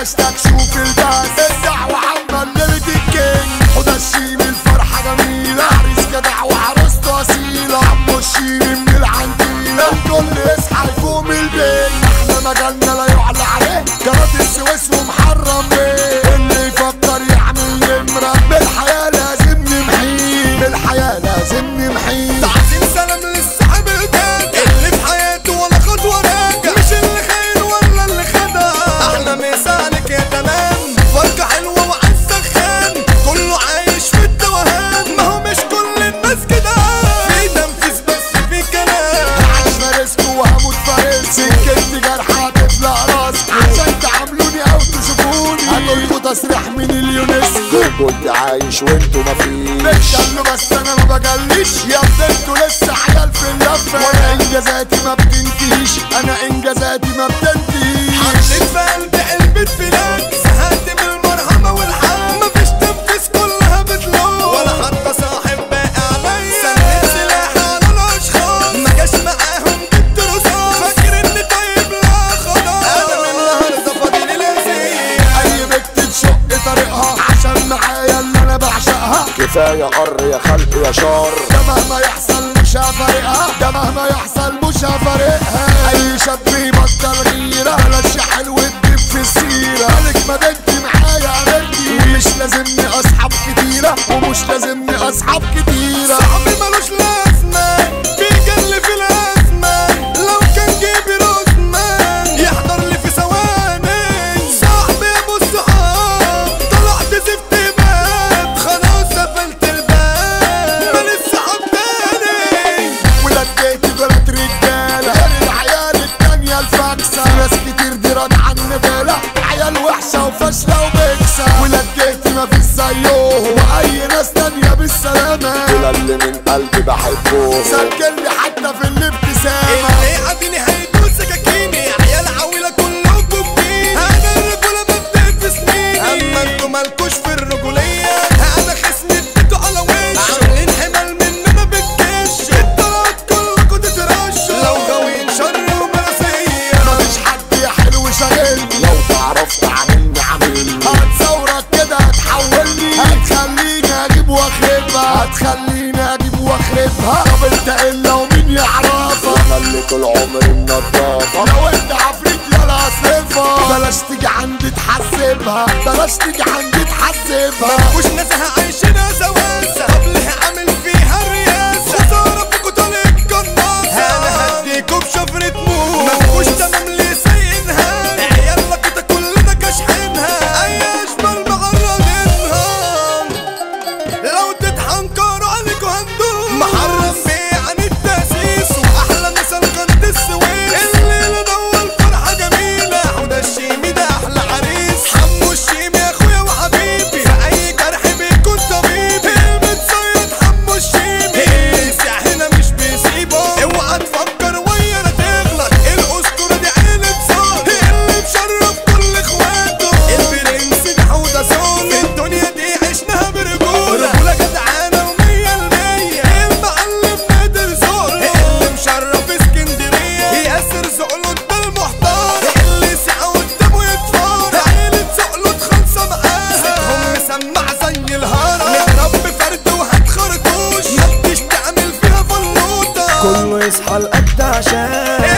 هاشتاج شوف الباس الدعوة عامة ليلة الكينج حوده الشيمي الفرحة جميلة عريس جدع وعروسته أصيلة عمو الشيمي من العنتيلة الكل يصحى يقوم البيت احنا مجالنا لا يعلى عليه قناة السويس ومحرم بيه اللي يفكر يعمل نمرة بالحياة لازم نمحيه بالحياة لازم نمحيه تعظيم سلام للصاحب الجاد اللي في حياته ولا خطوة راجع مش اللي خير ولا اللي خدع احلى مثالك يا تمام فرقة حلوة وعزة خان كله عايش في التوهان ما هو مش كل الناس كده في تنفيذ بس في كلام عايش فارسكو وهموت فارس سكتي جرحة تفلق راسي عشان تعاملوني او تشوفوني هتقولكوا تصريح من اليونسكو كنت عايش وانتوا مفيش بتجلوا بس انا ما بجليش يا انتوا لسه عيال في اللفة وانا انجازاتي ما بتنتهيش انا انجازاتي ما بتنتهيش حطيت في قلبي علبة فلاك زهقت من المرحمة والحق مفيش تنفيذ كلها بتلوم ولا حتى صاحب باقي عليا سلمت سلاحي على الاشخاص ما جاش معاهم جبت رصاص فاكر اني طيب لا خلاص انا من النهارده فاضي لازيه اي بنت تشق طريقها عشان معايا اللي انا بعشقها كفاية قر يا خلق يا شر ده مهما يحصل مش هفارقها ده مهما يحصل مش هفارقها اي شاب يبطل غيرة بلاش حلو تجيب في السيرة مالك مدينتي معايا امرتي ومش لازمني اصحاب كتيرة ومش لازمني اصحاب كتيرة صاحبي ملوش لازمة بيجلي في الازمة لو كان جيبي رزمان يحضر لي في ثواني صاحبي ابو الصحاب طلعت زفت باب خلاص قفلت الباب مالي الصحاب تاني ولاد بيتي بلد رجالة غير العيال التانية الفاكسة ناس كتير دي رد عن بالة عيال وحشة وفاشلة وبكسة ولاد بيتي مفيش زيهم واي ناس تانية بالسلامة دول اللي من قلبي بحبهم سجلني حتى في الابتسامة اللي قاعدين هيدوس سكاكيني عيال عويلة كلكم مين انا الرجولة ببدأ في سنيني اما انتوا مالكوش في الرجولية انا خصمي اديتوا على وش عاملين حمل مننا بالكش الطلعات كلكوا تترشوا لو غاويين شر ومعصية مفيش حد يا حلو شاغلني لو تعرف تعملني عاملني هتصورك كده هتحولني هتخليني اجيب واخربها هتخليني اجيب واخربها طب انت الا ومين يعرفها خلي طول عمري النضافة لو انت عفريت يلا اصرفها بلاش تيجي عندي تحسبها بلاش تيجي عندي تحسبها مفكوش ناسها عايشينها سواسة طب ليه عامل فيها الرياسة خسارة فيكوا طالق قناصة انا هديكوا بشفرة موت مفكوش تمام ليه سايقينها عيالنا كده كلنا كاشحينها اي اشبال مغرضينها لو تتحنكروا عليكوا هندوم محرم بيه عن التأسيس واحلى مثل قناة السويس الليلة دول فرحة جميلة حوده الشيمي ده احلى عريس حمو الشيمي اخويا وحبيبي في اي جرح بيكون طبيبي المتصيد حمو الشيمي الساع هنا مش بيسيبه اوعى تفكر ويا لا تغلط الاسطورة دي عيلة صوت اللي مشرف كل اخواته البرنس ده حوده صوت الدنيا دي عشناها برجولة رجولة جدعانة ومية المية المعلم نادر زقله اللي مشرف اسكندرية ياسر زقله ده المحتار اللي ساعة قدامه يتفار عيلة زقله خالصة معاها صوتهم مسمع زي الهرم نضرب فرد وهات خرطوش محدش تعمل فيها فلوطة كله يصحى القد عشان